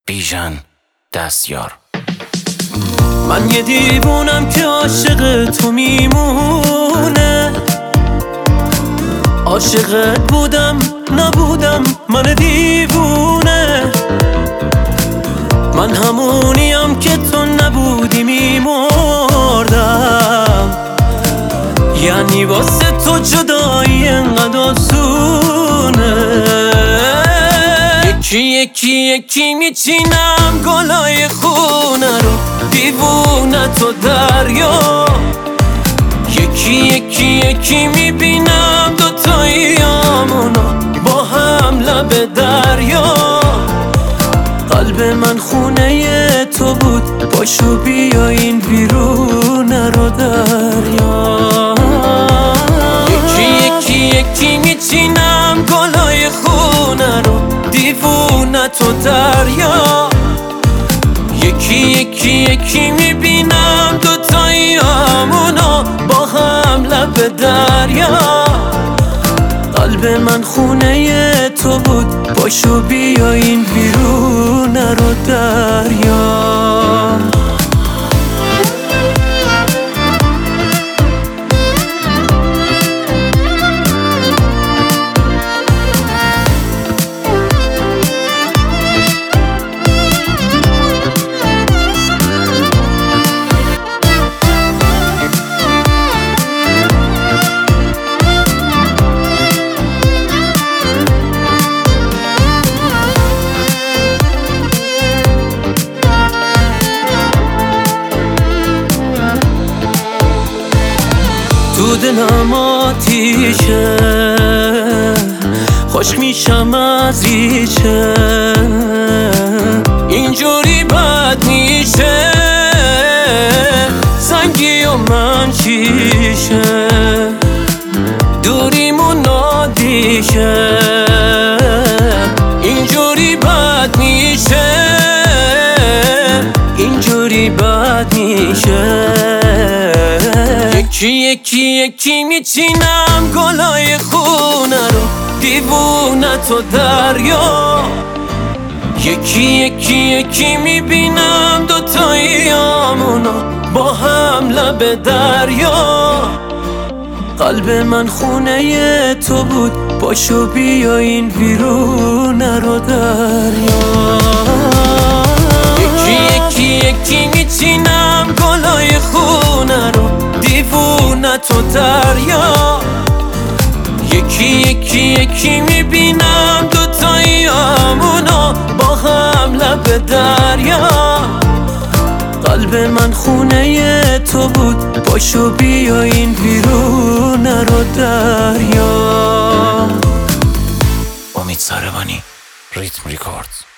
بیژن دستیار. من یه دیوونم که عاشق تو میمونه، عاشقت بودم نبودم من دیوونه. من همونیم که تو نبودی میمردم، یعنی واسه تو جدایی انقدر آسونه. یکی میچینم گلای خونه رو، دیوونه تو دریا. یکی میبینم دوتاییامونو با هم لب دریا. قلب من خونه تو بود، پاشو بیا این بیرونه رو دریا. یکی میچینم گلای خونه رو، دیوونه تو دریا. یکی میبینم دوتاییامونو با هم لب دریا. قلب من خونه تو بود، پاشو بیا این بیرونه رو دریا. تو دلم آتیشه، خشک میشم از ریشه. اینجوری بد میشه، سنگی و من شیشه. دوریمون نادیشه، اینجوری بد میشه، اینجوری بد میشه. یکی میچینم گلای خونه رو، دیوونه تو دریا. یکی میبینم دوتاییامونو با هم لب دریا. قلب من خونه تو بود، پاشو بیا این بیرونه رو دریا. یکی میچینم گلای خونه رو، دیوونه تو دریا. یکی میبینم دوتاییامونو با هم لب دریا. قلب من خونه تو بود، پاشو بیا این بیرونه رو دریا. امید ساربانی، ریتم ریکوردز.